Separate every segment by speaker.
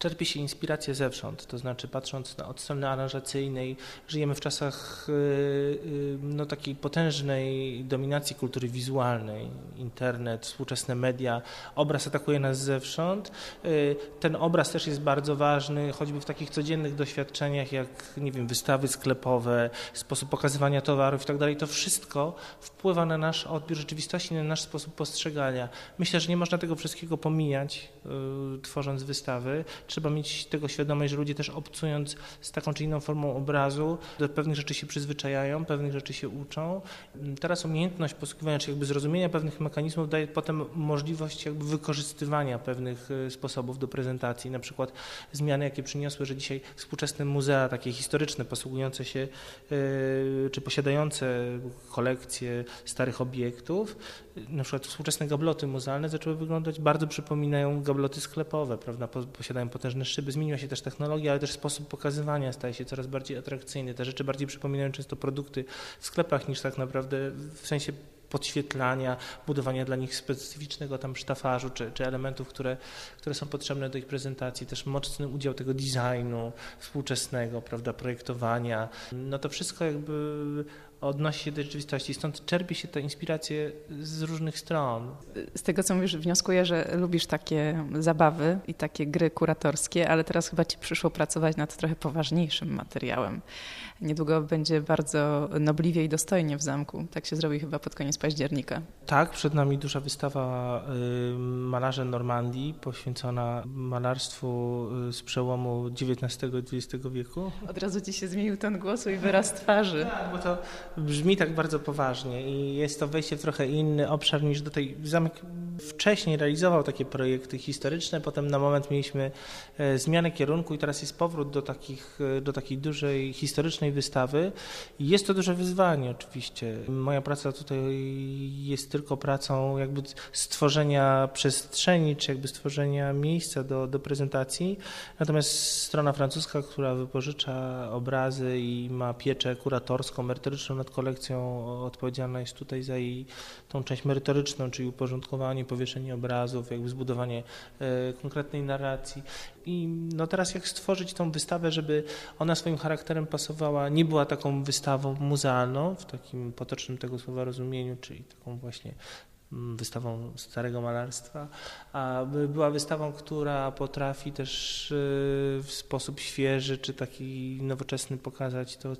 Speaker 1: czerpie się inspirację zewsząd, to znaczy patrząc od strony aranżacyjnej, żyjemy w czasach takiej potężnej dominacji kultury wizualnej, internet, współczesne media, obraz atakuje nas zewsząd. Ten obraz też jest bardzo ważny, choćby w takich codziennych doświadczeniach, jak nie wiem, wystawy sklepowe, sposób pokazywania towarów i tak dalej. To wszystko wpływa na nasz odbiór rzeczywistości, na nasz sposób postrzegania. Myślę, że nie można tego wszystkiego pomijać, tworząc wystawy. Trzeba mieć tego świadomość, że ludzie też obcując z taką czy inną formą obrazu, do pewnych rzeczy się przyzwyczajają, pewnych rzeczy się uczą. Teraz umiejętność posługiwania, czy jakby zrozumienia pewnych mechanizmów daje potem możliwość jakby wykorzystywania pewnych sposobów do prezentacji. Na przykład zmiany, jakie przyniosły, że dzisiaj współczesne muzea, takie historyczne, posługujące się czy posiadające kolekcje starych obiektów, na przykład współczesne gabloty muzealne zaczęły wyglądać, bardzo przypominają gabloty sklepowe, prawda? Posiadają potężne szyby, zmieniła się też technologia, ale też sposób pokazywania staje się coraz bardziej atrakcyjny. Te rzeczy bardziej przypominają często produkty w sklepach niż tak naprawdę w sensie podświetlania, budowania dla nich specyficznego tam sztafażu czy elementów, które są potrzebne do ich prezentacji. Też mocny udział tego designu współczesnego, prawda, projektowania. No to wszystko jakby odnosi się do rzeczywistości. Stąd czerpie się te inspiracje z różnych stron.
Speaker 2: Z tego, co mówisz, wnioskuję, że lubisz takie zabawy i takie gry kuratorskie, ale teraz chyba ci przyszło pracować nad trochę poważniejszym materiałem. Niedługo będzie bardzo nobliwie i dostojnie w zamku. Tak się zrobi chyba pod koniec października.
Speaker 1: Tak, przed nami duża wystawa Malarze Normandii poświęcona malarstwu z przełomu XIX i XX wieku.
Speaker 2: Od razu ci się zmienił ton głosu i wyraz twarzy.
Speaker 1: Tak, bo to brzmi tak bardzo poważnie i jest to wejście w trochę inny obszar niż do tej. Zamek wcześniej realizował takie projekty historyczne, potem na moment mieliśmy zmianę kierunku i teraz jest powrót do takiej dużej historycznej wystawy. Jest to duże wyzwanie oczywiście. Moja praca tutaj jest tylko pracą jakby stworzenia przestrzeni, czy jakby stworzenia miejsca do prezentacji. Natomiast strona francuska, która wypożycza obrazy i ma pieczę kuratorską, merytoryczną nad kolekcją, odpowiedzialna jest tutaj za jej tą część merytoryczną, czyli uporządkowanie, powieszenie obrazów, jakby zbudowanie konkretnej narracji. I no teraz jak stworzyć tą wystawę, żeby ona swoim charakterem pasowała, nie była taką wystawą muzealną w takim potocznym tego słowa rozumieniu, czyli taką właśnie wystawą starego malarstwa, a była wystawą, która potrafi też w sposób świeży czy taki nowoczesny pokazać to,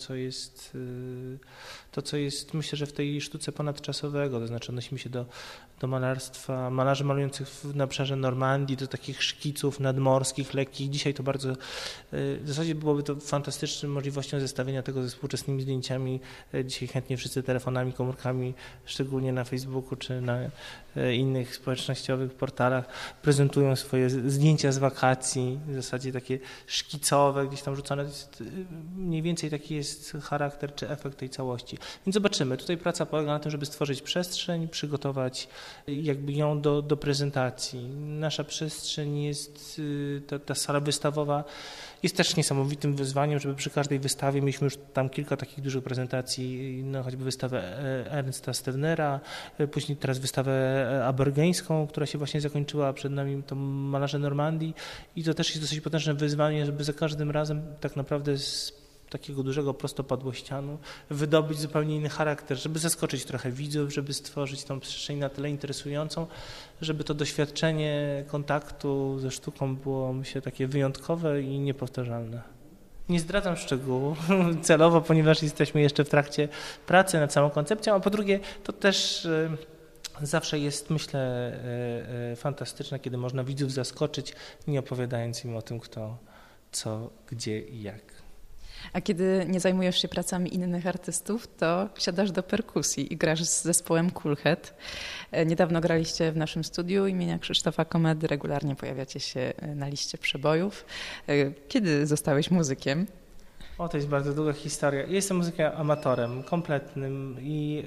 Speaker 1: co jest myślę, że w tej sztuce ponadczasowego, to znaczy odnosimy się do malarstwa, malarzy malujących na obszarze Normandii, do takich szkiców nadmorskich, lekkich. Dzisiaj to bardzo, w zasadzie byłoby to fantastyczną możliwością zestawienia tego ze współczesnymi zdjęciami. Dzisiaj chętnie wszyscy telefonami, komórkami, szczególnie na Facebooku czy na innych społecznościowych portalach prezentują swoje zdjęcia z wakacji, w zasadzie takie szkicowe, gdzieś tam rzucone. Mniej więcej taki jest charakter czy efekt tej całości. Więc zobaczymy. Tutaj praca polega na tym, żeby stworzyć przestrzeń, przygotować jakby ją do prezentacji. Nasza przestrzeń jest, ta sala wystawowa jest też niesamowitym wyzwaniem, żeby przy każdej wystawie, mieliśmy już tam kilka takich dużych prezentacji, no choćby wystawę Ernsta Stevnera, później teraz wystawę aborgeńską, która się właśnie zakończyła, przed nami to Malarze Normandii i to też jest dosyć potężne wyzwanie, żeby za każdym razem tak naprawdę z takiego dużego prostopadłościanu wydobyć zupełnie inny charakter, żeby zaskoczyć trochę widzów, żeby stworzyć tą przestrzeń na tyle interesującą, żeby to doświadczenie kontaktu ze sztuką było, myślę, takie wyjątkowe i niepowtarzalne. Nie zdradzam szczegółów celowo, ponieważ jesteśmy jeszcze w trakcie pracy nad samą koncepcją, a po drugie to też zawsze jest, myślę, fantastyczne, kiedy można widzów zaskoczyć, nie opowiadając im o tym, kto, co, gdzie i jak.
Speaker 2: A kiedy nie zajmujesz się pracami innych artystów, to siadasz do perkusji i grasz z zespołem Coolhead. Niedawno graliście w naszym studiu imienia Krzysztofa Komedy, regularnie pojawiacie się na liście przebojów. Kiedy zostałeś muzykiem?
Speaker 1: O, to jest bardzo długa historia. Ja jestem muzykiem amatorem, kompletnym i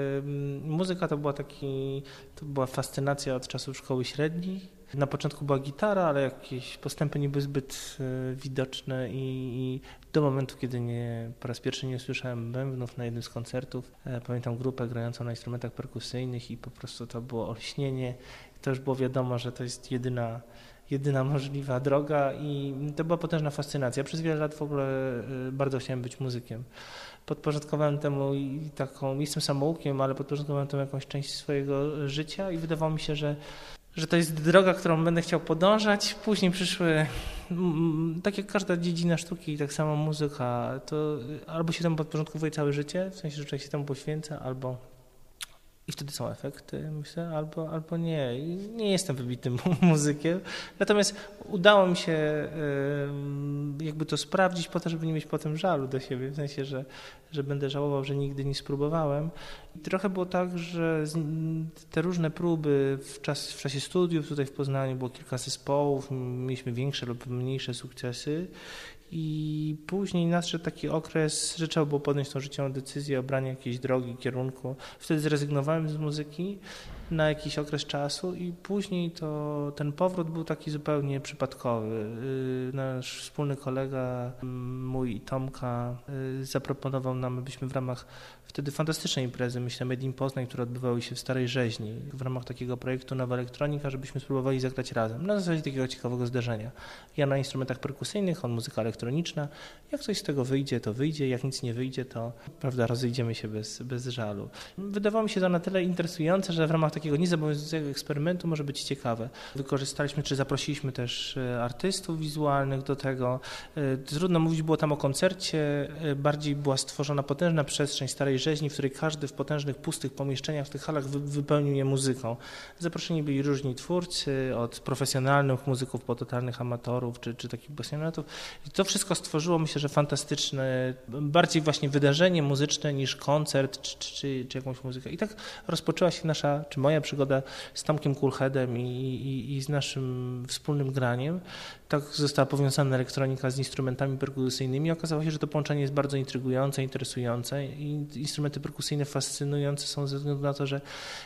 Speaker 1: muzyka to była fascynacja od czasów szkoły średniej. Na początku była gitara, ale jakieś postępy nie były zbyt widoczne i do momentu, kiedy po raz pierwszy nie usłyszałem bębnów na jednym z koncertów. Pamiętam grupę grającą na instrumentach perkusyjnych i po prostu to było olśnienie. To już było wiadomo, że to jest jedyna możliwa droga i to była potężna fascynacja. Przez wiele lat w ogóle bardzo chciałem być muzykiem. Podporządkowałem temu jestem samoukiem, ale podporządkowałem temu jakąś część swojego życia i wydawało mi się, że to jest droga, którą będę chciał podążać. Później przyszły, tak jak każda dziedzina sztuki, tak samo muzyka, to albo się temu podporządkowuje całe życie, w sensie, że człowiek się temu poświęca, i wtedy są efekty, myślę, albo nie. Nie jestem wybitnym muzykiem, natomiast udało mi się jakby to sprawdzić po to, żeby nie mieć potem żalu do siebie, w sensie, że będę żałował, że nigdy nie spróbowałem. I trochę było tak, że te różne próby w czasie studiów tutaj w Poznaniu było kilka zespołów, mieliśmy większe lub mniejsze sukcesy. I później nadszedł taki okres, że trzeba było podjąć tą życiową decyzję o braniu jakiejś drogi, kierunku. Wtedy zrezygnowałem z muzyki na jakiś okres czasu i później ten powrót był taki zupełnie przypadkowy. Nasz wspólny kolega, mój i Tomka, zaproponował nam, abyśmy w ramach wtedy fantastycznej imprezy, myślę, Made in Poznań, które odbywały się w Starej Rzeźni, w ramach takiego projektu Nowa Elektronika, żebyśmy spróbowali zagrać razem. Na zasadzie takiego ciekawego zdarzenia. Ja na instrumentach perkusyjnych, on muzyka elektroniczna. Jak coś z tego wyjdzie, to wyjdzie. Jak nic nie wyjdzie, to prawda, rozejdziemy się bez żalu. Wydawało mi się to na tyle interesujące, że w ramach takiego niezobowiązującego eksperymentu może być ciekawe. Wykorzystaliśmy, czy zaprosiliśmy też artystów wizualnych do tego. Trudno mówić było tam o koncercie, bardziej była stworzona potężna przestrzeń Starej Rzeźni, w której każdy w potężnych, pustych pomieszczeniach w tych halach wypełnił je muzyką. Zaproszeni byli różni twórcy, od profesjonalnych muzyków po totalnych amatorów, czy takich pasjonatów. I to wszystko stworzyło, myślę, że fantastyczne, bardziej właśnie wydarzenie muzyczne niż koncert, czy jakąś muzykę. I tak rozpoczęła się moja przygoda z Tomkiem Kulheadem i z naszym wspólnym graniem. Tak została powiązana elektronika z instrumentami perkusyjnymi. Okazało się, że to połączenie jest bardzo intrygujące, interesujące i instrumenty perkusyjne fascynujące są ze względu na to, że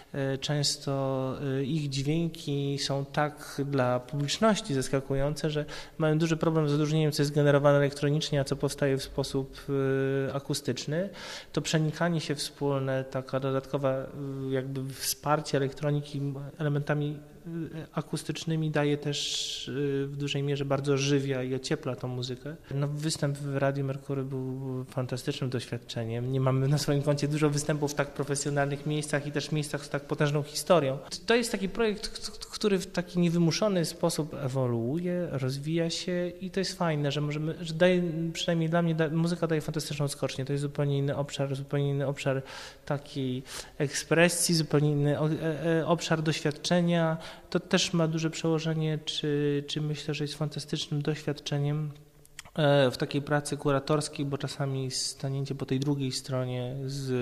Speaker 1: często ich dźwięki są tak dla publiczności zaskakujące, że mają duży problem z odróżnieniem, co jest generowane elektronicznie, a co powstaje w sposób akustyczny. To przenikanie się wspólne, taka dodatkowa jakby wsparcie elektroniki elementami akustycznymi daje też w dużej mierze bardzo żywia i ociepla tą muzykę. Występ w Radiu Merkury był fantastycznym doświadczeniem. Nie mamy na swoim koncie dużo występów w tak profesjonalnych miejscach i też miejscach z tak potężną historią. To jest taki projekt, który w taki niewymuszony sposób ewoluuje, rozwija się i to jest fajne, że daje, przynajmniej dla mnie, muzyka daje fantastyczną skocznię. To jest zupełnie inny obszar takiej ekspresji, zupełnie inny obszar doświadczenia. To też ma duże przełożenie, czy myślę, że jest fantastycznym doświadczeniem w takiej pracy kuratorskiej, bo czasami stanięcie po tej drugiej stronie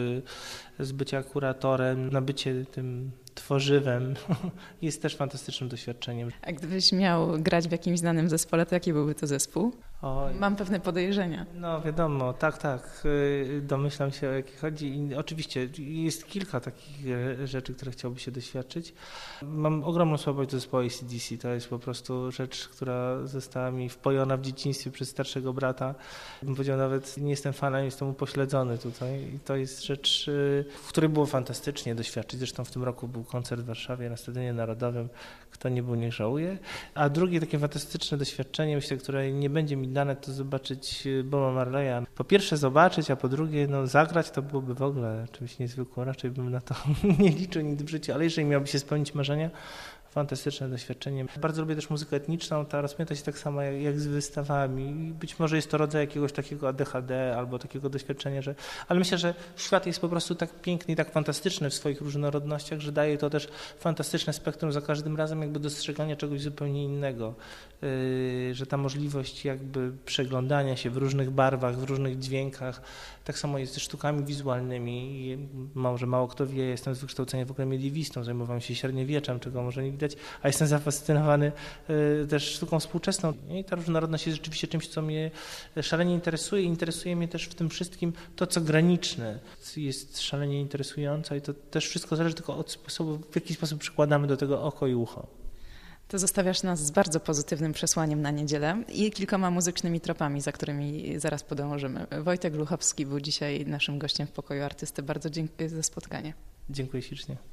Speaker 1: z bycia kuratorem na bycie tym tworzywem jest też fantastycznym doświadczeniem. A
Speaker 2: gdybyś miał grać w jakimś znanym zespole, to jaki byłby to zespół? Mam pewne podejrzenia.
Speaker 1: No wiadomo, tak, domyślam się, o jakie chodzi i oczywiście jest kilka takich rzeczy, które chciałby się doświadczyć. Mam ogromną słabość do zespołu AC/DC, to jest po prostu rzecz, która została mi wpojona w dzieciństwie przez starszego brata. Bym powiedział, nawet nie jestem fanem, jestem upośledzony tutaj i to jest rzecz, w której było fantastycznie doświadczyć. Zresztą w tym roku był koncert w Warszawie na Stadionie Narodowym, kto nie był, niech żałuje. A drugie takie fantastyczne doświadczenie, myślę, które nie będzie mi dane, to zobaczyć Boba Marleya. Po pierwsze zobaczyć, a po drugie zagrać, to byłoby w ogóle czymś niezwykłym. Raczej bym na to nie liczył nigdy w życiu, ale jeżeli miałoby się spełnić marzenia, fantastyczne doświadczenie. Bardzo lubię też muzykę etniczną, ta rozpęta się tak samo jak z wystawami. Być może jest to rodzaj jakiegoś takiego ADHD albo takiego doświadczenia, ale myślę, że świat jest po prostu tak piękny i tak fantastyczny w swoich różnorodnościach, że daje to też fantastyczne spektrum za każdym razem jakby dostrzegania czegoś zupełnie innego. Że ta możliwość jakby przeglądania się w różnych barwach, w różnych dźwiękach, tak samo jest ze sztukami wizualnymi. Może mało kto wie, jestem z wykształcenia w ogóle mediewistą, zajmowałem się średniowieczem, czego może nie widać, a jestem zafascynowany też sztuką współczesną. I ta różnorodność jest rzeczywiście czymś, co mnie szalenie interesuje. Interesuje mnie też w tym wszystkim to, co graniczne. Jest szalenie interesujące i to też wszystko zależy tylko od sposobu, w jaki sposób przykładamy do tego oko i ucho.
Speaker 2: To zostawiasz nas z bardzo pozytywnym przesłaniem na niedzielę i kilkoma muzycznymi tropami, za którymi zaraz podążymy. Wojtek Gluchowski był dzisiaj naszym gościem w Pokoju Artysty. Bardzo dziękuję za spotkanie.
Speaker 1: Dziękuję ślicznie.